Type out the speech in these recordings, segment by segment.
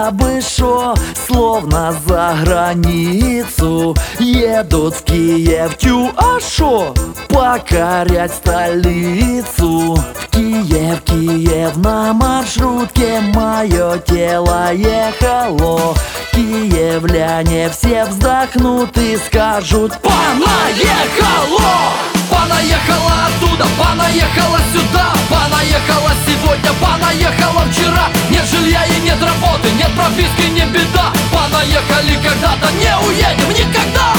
бабы шо, словно за границу едут в Киев, а шо, покорять столицу. В Киев на маршрутке мое тело ехало. Киевляне все вздохнут и скажут: понаехало! Понаехала оттуда, понаехала сюда, понаехала сегодня, понаехала вчера. Нет жилья и нет работы, нет прописки, не беда. Понаехали когда-то, не уедем никогда.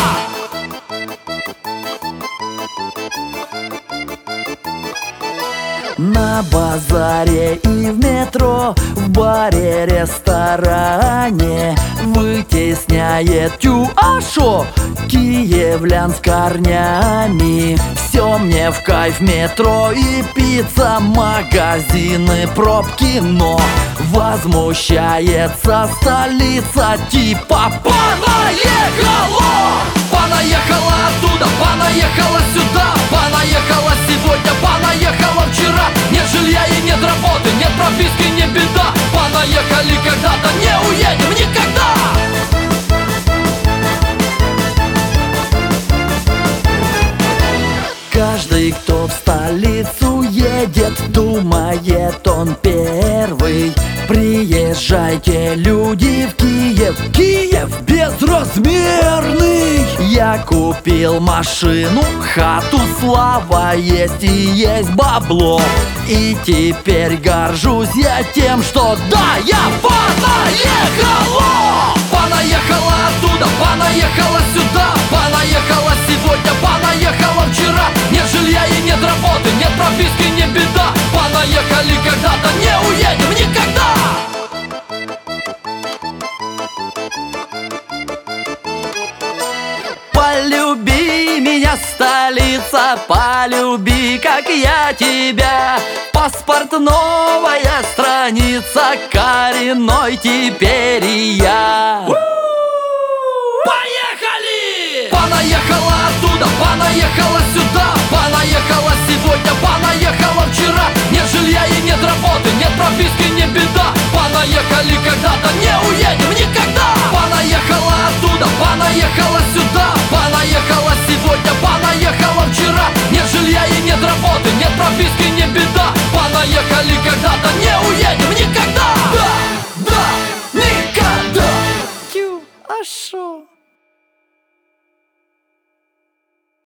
На базаре и в метро, в баре, ресторане вытесняет шо, киевлян с корнями. Все мне в кайф: метро и пицца, магазины, пробки, но возмущается столица, типа понаехало! Понаехала оттуда, понаехала сюда, понаехала сегодня, понаехала вчера. Нет жилья и нет работы, нет прописки, не беда. Понаехали когда-то, не уедем никогда. Каждый, кто в столицу едет, думает он первый: приезжайте, люди, в Киев. Киев безразмерный. Я купил машину, хату, слава есть и есть бабло. И теперь горжусь я тем, что да, я понаехала! Понаехала оттуда, понаехала сюда, понаехала сегодня, понаехала вчера. Нет жилья и нет работы, нет прописки, не беда. Понаехали когда-то, не уедем никогда. Полюби меня, столица, полюби, как я тебя. Паспорт, новая страница, коренной теперь и я. Поехали! Понаехала оттуда, понаехала сюда, понаехала сегодня, понаехала вчера. Нет жилья и нет работы, нет прописки, не беда. Понаехали когда-то, не уедем никогда. Понаехала оттуда, понаехала сюда, понаехала сегодня, понаехала вчера. Нет жилья и нет работы, нет прописки, не беда. Понаехали когда-то, не уедем никогда.